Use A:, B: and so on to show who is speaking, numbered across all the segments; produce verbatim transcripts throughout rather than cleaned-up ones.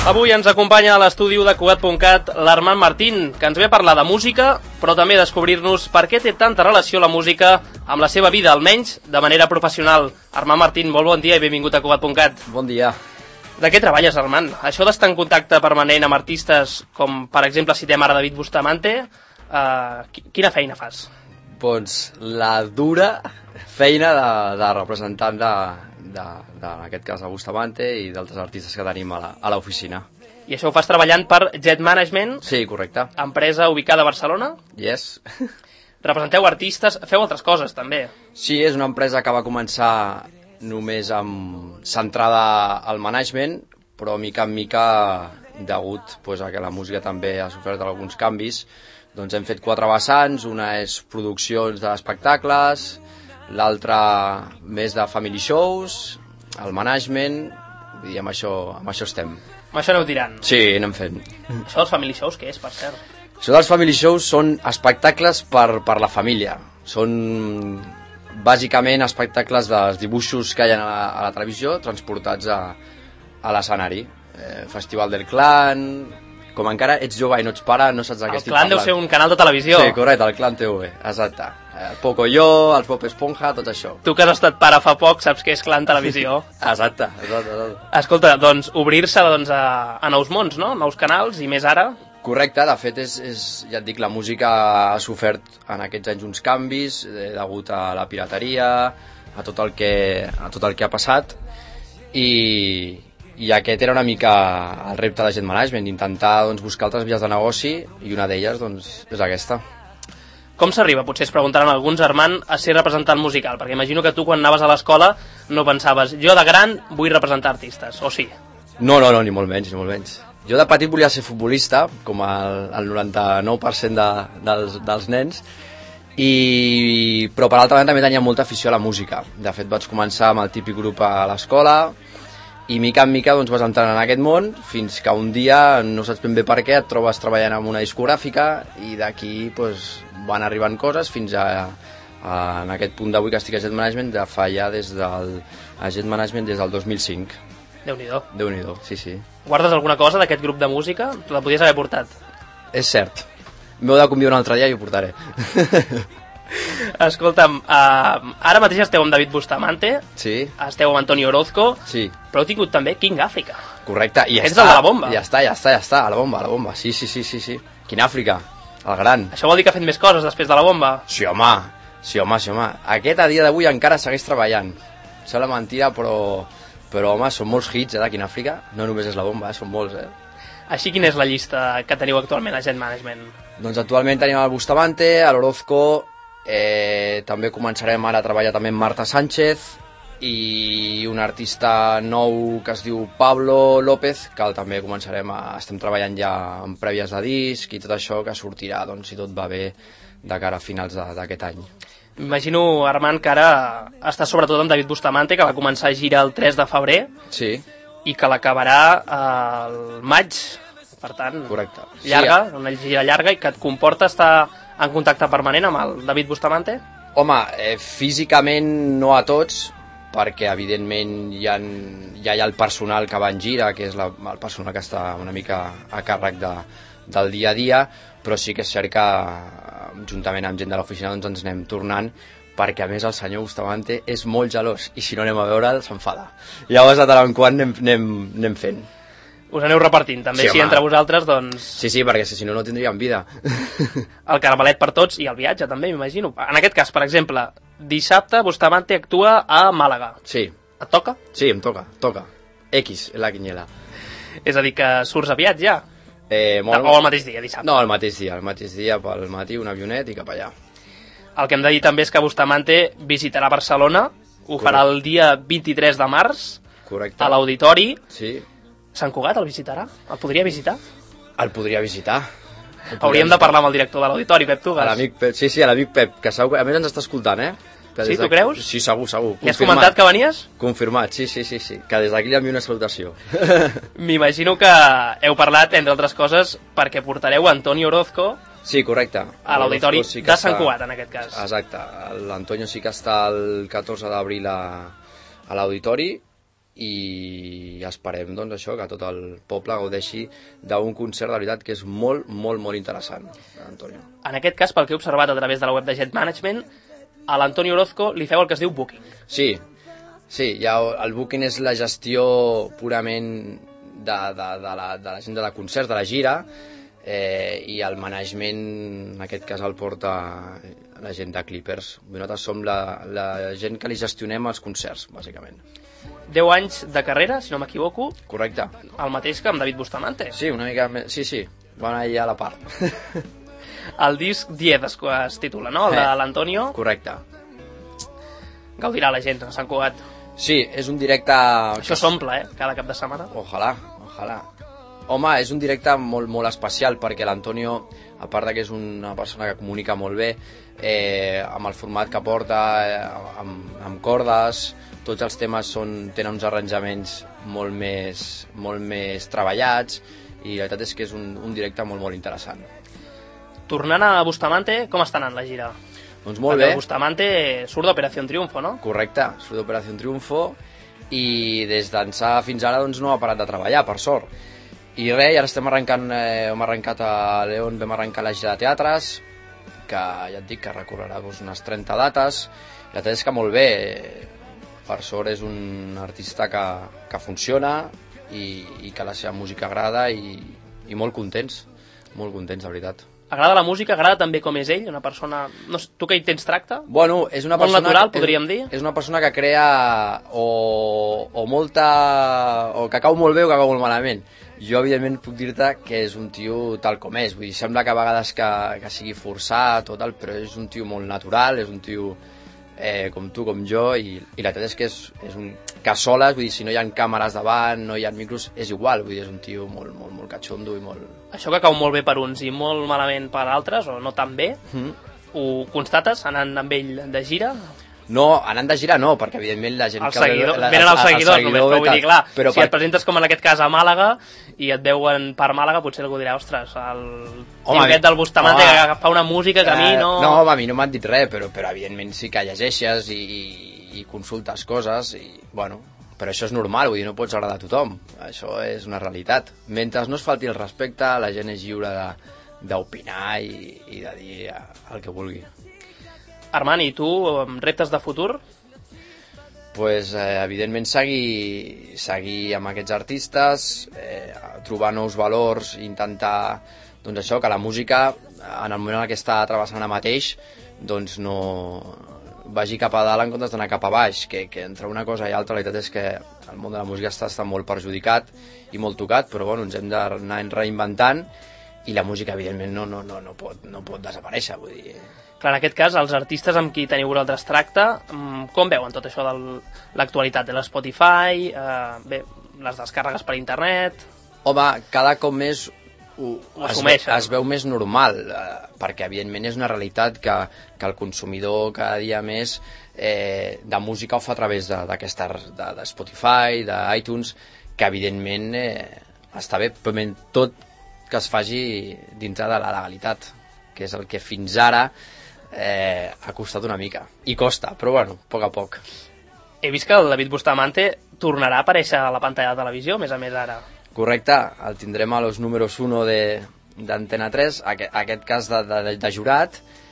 A: Avui ens acompanya a l'estudi de Cugat punt cat l'Armand Martín, que ens ve a parlar de música, però també descobrir-nos per què té tanta relació la música amb la seva vida, almenys de manera professional. Armand Martín, molt bon dia i benvingut a Cugat punt cat.
B: Bon dia.
A: De què treballes, Armand? Això d'estar en contacte permanent amb artistes, com per exemple citem ara David Bustamante, eh, quina feina fas?
B: Doncs la dura feina de, de representant de, de, de, en aquest cas, de Bustamante i d'altres artistes que tenim a l'oficina.
A: I això ho fas treballant per Jet Management?
B: Sí, correcte.
A: Empresa ubicada a Barcelona?
B: Yes.
A: Representeu artistes, feu altres coses també?
B: Sí, és una empresa que va començar només amb, centrada al management, però mica en mica, degut pues, a que la música també ha sofert alguns canvis, doncs hem fet quatre vessants. Una és produccions d'espectacles, l'altra més de family shows, el management, i amb això, amb això estem.
A: Amb això aneu tirant?
B: Sí, anem fent.
A: Això dels family shows què és, per cert?
B: Això dels family shows són espectacles per, per la família. Són bàsicament espectacles dels dibuixos que hi ha a la, a la televisió transportats a, a l'escenari. Eh, Festival del Clan... Com encara ets jove i no ets pare, no saps de què estic parlant.
A: El Clan deu ser un canal de televisió.
B: Sí, correcte, el Clan T V, exacte. El Pocoyo, el Pop Esponja, tot això.
A: Tu que has estat pare fa poc saps què és Clan Televisió.
B: Exacte, exacte, exacte.
A: Escolta, doncs obrir-se doncs, a, a nous mons, no? Nous canals, i més ara.
B: Correcte, de fet, és, és, ja et dic, la música ha sofert en aquests anys uns canvis, eh, degut a la pirateria, a tot el que, a tot el que ha passat, i... I aquest era una mica el repte de Jet Management, intentar doncs, buscar altres vies de negoci, i una d'elles doncs, és aquesta.
A: Com s'arriba, potser es preguntaran alguns, Armand, a ser representant musical? Perquè imagino que tu quan anaves a l'escola no pensaves, jo de gran vull representar artistes, o sí?
B: No, no, no, ni molt menys, ni molt menys. Jo de petit volia ser futbolista, com el, el noranta-nou per cent de, dels, dels nens, i... però per altra banda també tenia molta afició a la música. De fet vaig començar amb el típic grup a l'escola, i mica en mica doncs, vas entrant en aquest món, fins que un dia, no saps ben bé per què, et trobes treballant en una discogràfica, i d'aquí doncs, van arribant coses fins a, a en aquest punt d'avui que estic a Jet Management, de fa ja des del a Jet Management des del dos mil cinc.
A: Déu-n'hi-do.
B: Déu-n'hi-do, sí, sí.
A: Guardes alguna cosa d'aquest grup de música? La podies haver portat.
B: És cert. M'heu de convidar un altre dia i ho portaré.
A: Escolta'm, uh, ara mateix esteu amb David Bustamante,
B: sí.
A: Esteu amb Antonio Orozco,
B: sí.
A: Però heu tingut també King Africa.
B: Correcte, i ja
A: Ets
B: està.
A: el de la bomba.
B: Ja està, ja està, ja està, a la bomba, a la bomba, sí, sí, sí, sí, sí. King Africa, el gran.
A: Això vol dir que ha fet més coses després de la bomba?
B: Sí, home, sí, home, sí, home. Aquest a dia d'avui encara segueix treballant. Sembla mentira, però, però home, són molts hits, eh, de King Africa. No només és la bomba, eh, són molts, eh.
A: Així, quina és la llista que teniu actualment a Jet Management?
B: Doncs actualment tenim el Bustamante, l'Orozco, eh, també començarem ara a treballar també amb Marta Sánchez, i un artista nou que es diu Pablo López, que també començarem a... estem treballant ja en prèvies de disc i tot això, que sortirà, doncs, si tot va bé, de cara a finals d'aquest any.
A: M'imagino, Armand, que ara estàs sobretot amb David Bustamante, que va començar a girar el tres de febrer,
B: sí.
A: I que l'acabarà al maig, per tant,
B: correcte.
A: Llarga,
B: sí.
A: Una gira llarga, i que et comporta estar en contacte permanent amb el David Bustamante?
B: Home, eh, físicament no a tots, perquè evidentment hi ha, ja hi ha el personal que va en gira, que és la, el personal que està una mica a càrrec de, del dia a dia, però sí que és cert que juntament amb gent de l'oficina doncs ens anem tornant, perquè a més el senyor Bustamante és molt gelós, i si no anem a veure'l s'enfada. Llavors de tant en quant anem, anem, anem fent.
A: Us aneu repartint, també, sí, si entre vosaltres, doncs...
B: Sí, sí, perquè si no, no tindríem vida.
A: El caramelet per tots i el viatge, també, m'imagino. En aquest cas, per exemple, dissabte Bustamante actua a Màlaga.
B: Sí.
A: Et toca?
B: Sí, em toca, toca. X, la quiniela.
A: És a dir, que surts aviat ja?
B: Eh, molt...
A: O el mateix dia, dissabte?
B: No, el mateix dia, el mateix dia, pel matí, un avionet i cap allà.
A: El que hem de dir també és que Bustamante visitarà Barcelona, ho farà el dia vint-i-tres de març, correcte, a l'Auditori.
B: Sí.
A: Sant Cugat el visitarà? El podria visitar?
B: El podria visitar. El podria
A: Hauríem
B: visitar.
A: de parlar amb el director de l'Auditori, Pep Tugas.
B: A l'amic Pep, sí, sí, a l'amic Pep, que segur, a més ens està escoltant, eh?
A: Sí, tu creus?
B: Sí, segur, segur.
A: I has comentat que venies?
B: Confirmat, sí, sí, sí, sí. Que des d'aquí li envio una salutació.
A: M'imagino que heu parlat, entre altres coses, perquè portareu Antonio Orozco.
B: Sí, correcte.
A: A l'Auditori sí de Sant Cugat, en aquest cas.
B: Exacte. L'Antonio sí que està el catorze d'abril a, a l'Auditori, i esperem doncs, això, que tot el poble gaudeixi d'un concert de veritat que és molt, molt, molt interessant, Antonio.
A: En aquest cas, pel que he observat a través de la web de Jet Management, a l'Antonio Orozco li feu el que es diu booking.
B: Sí, sí, ja el booking és la gestió purament de, de, de, la, de la gent de concerts, de la gira, eh, i el management, en aquest cas, el porta la gent de Clippers. Nosaltres som la, la gent que li gestionem els concerts, bàsicament.
A: deu anys de carrera, si no m'equivoco.
B: Correcte.
A: El mateix que amb David Bustamante.
B: Sí, una mica més. Sí, sí, van allà a la part.
A: El disc diez es, es titula, no? El de l'Antonio.
B: Correcte.
A: Gaudirà la gent a Sant Cugat.
B: Sí, és un directe...
A: Això s'omple, eh? Cada cap de setmana.
B: Ojalà, ojalà. Home, és un directe molt, molt especial perquè l'Antonio, a part que és una persona que comunica molt bé, eh, amb el format que porta, eh, amb, amb cordes, tots els temes són, tenen uns arranjaments molt més, molt més treballats i la veritat és que és un, un directe molt, molt interessant.
A: Tornant a Bustamante, com està anant la gira?
B: Doncs molt
A: perquè
B: bé.
A: Bustamante surt d'Operació Triunfo, no?
B: Correcte, surt d'Operació Triunfo i des d'ençà fins ara doncs, no ha parat de treballar, per sort. I res, i ara estem arrencant, eh, hem arrencat a León, vam arrencar la gira de teatres, que ja et dic que recorrerà doncs, unes trenta dates, i la veritat és que molt bé, per sort és un artista que, que funciona i, i que la seva música agrada i, i molt contents, molt contents, de veritat.
A: Agrada la música, agrada també com és ell, una persona... No, tu que hi tens tracte?
B: Bueno, és una
A: molt
B: persona...
A: natural,
B: que,
A: podríem dir.
B: És una persona que crea o, o molta... o que cau molt bé o que cau molt malament. Jo, evidentment, puc dir-te que és un tio tal com és. Vull dir, sembla que a vegades que, que sigui forçat o tal, però és un tio molt natural, és un tio eh, com tu, com jo, i, i la veritat és que és, és un... que a soles, vull dir, si no hi ha càmeres davant, no hi ha micros, és igual, vull dir, és un tio molt, molt, molt catxondo i molt...
A: Això que cau molt bé per uns i molt malament per altres, o no tan bé,
B: mm.
A: ho constates anant amb ell de gira?
B: No, anant de gira no, perquè evidentment la gent...
A: El
B: que
A: seguidor,
B: ve, la,
A: venen els seguidors el seguidor, només, però vull dir, clar,
B: però
A: si
B: per...
A: et presentes com en aquest cas a Màlaga i et veuen per Màlaga, potser algú dirà, ostres, el tio aquest del Bustamante home, que fa una música que a mi no...
B: Eh, no, a mi no m'han dit res, però, però evidentment sí que llegeixes i, i, i consultes coses i, bueno, però això és normal, vull dir, no pots agradar a tothom, això és una realitat. Mentre no es falti el respecte, la gent és lliure d'opinar i, i de dir el que vulgui.
A: Armand, i tu, reptes de futur?
B: Pues, eh, evidentment seguir, seguir amb aquests artistes, eh, trobar nous valors, intentar doncs això, que la música en el moment en què està travessant ara mateix doncs no vagi cap a dalt en comptes d'anar cap a baix, que, que entre una cosa i altra la veritat és que el món de la música està, està molt perjudicat i molt tocat, però bueno, ens hem d'anar reinventant i la música evidentment no, no, no, no, pot, no pot desaparèixer, vull dir...
A: Clar, en aquest cas, els artistes amb qui teniu vosaltres tracte, com veuen tot això de l'actualitat de l'Spotify, eh, bé, les descàrregues per internet...
B: Home, cada cop més ho,
A: ho
B: es, veu, es veu més normal, eh, perquè evidentment és una realitat que, que el consumidor cada dia més eh, de música ho fa a través d'aquesta de, de Spotify, d'iTunes, que evidentment eh, està bé, però tot que es faci dintre de la legalitat, que és el que fins ara eh, ha costat una mica. I costa, però bueno, a poc a poc.
A: He vist que el David Bustamante tornarà a aparèixer a la pantalla de televisió, més a més ara.
B: Correcte, el tindrem a los números uno d'Antena tres, aquest, aquest cas de, de, de jurat,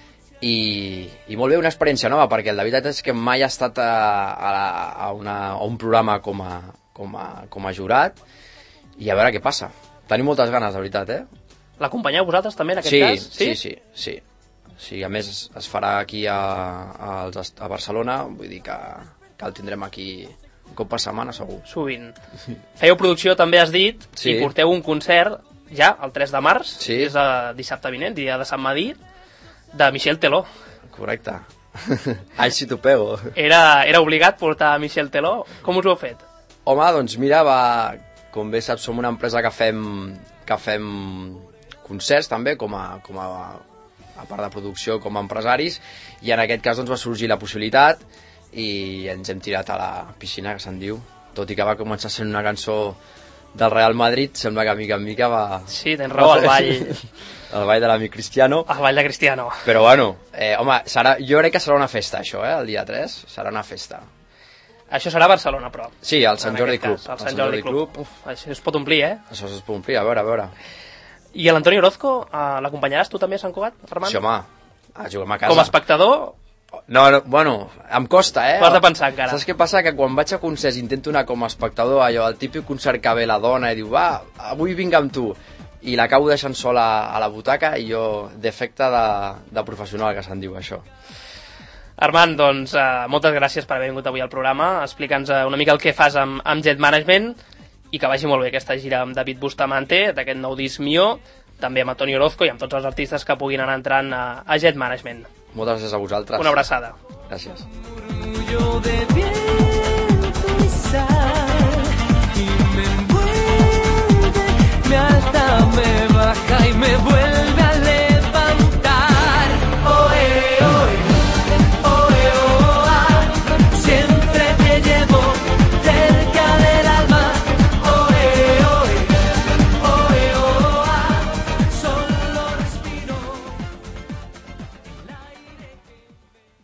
B: i, i molt bé, una experiència nova, perquè el David és que mai ha estat a, a, a, una, a un programa com a, com, a, com a jurat, i a veure què passa. Tenim moltes ganes, de veritat, eh?
A: L'acompanyeu vosaltres també en aquest
B: sí,
A: cas?
B: Sí, sí, sí, sí. Sí, a més es farà aquí a, a, a Barcelona, vull dir que, que el tindrem aquí un cop per setmana, segur.
A: Sovint. Fèieu producció, també has dit,
B: sí.
A: I porteu un concert ja, el tres de març,
B: sí.
A: És el dissabte vinent, dia de Sant Madí, de Michel Teló.
B: Correcte. Ai, si t'ho pego.
A: Era, era obligat portar Michel Teló. Com us ho heu fet?
B: Home, doncs mira, va, com bé saps, som una empresa que fem, que fem concerts també, com a, com a, a part de producció, com a empresaris, i en aquest cas doncs, va sorgir la possibilitat i ens hem tirat a la piscina, que se'n diu, tot i que va començar sent una cançó del Real Madrid, sembla que mica en mica va...
A: Sí, tens raó, el ball...
B: el ball de l'amic Cristiano.
A: El ball de Cristiano.
B: Però bueno, eh, home, serà, jo crec que serà una festa això, eh, el dia tres, serà una festa.
A: Això serà a Barcelona, però.
B: Sí, al Sant Jordi Club.
A: Cas, al Sant Jordi Club. Uf, això es pot omplir, eh?
B: Això es pot omplir, a veure, a veure.
A: I a l'Antoni Orozco, uh, l'acompanyaràs tu també a Sant Cugat, Armand?
B: Sí, home, a jugar a casa.
A: Com a espectador?
B: No, no, bueno, em costa, eh?
A: Ho has de pensar encara.
B: Saps què passa? Que quan vaig a concerts intento anar com a espectador, allò, el típic concert que ve la dona i diu, va, avui vinc amb tu. I l'acabo deixant sola a la butaca i jo, d'efecte de, de professional, que se'n diu això.
A: Armand, doncs, uh, moltes gràcies per haver vingut avui al programa, explica'ns uh, una mica el que fas amb, amb Jet Management i que vagi molt bé aquesta gira amb David Bustamante, d'aquest nou disc Mió, també amb Antoni Orozco i amb tots els artistes que puguin anar entrant a, a Jet Management.
B: Moltes gràcies a vosaltres.
A: Una abraçada.
B: Gràcies.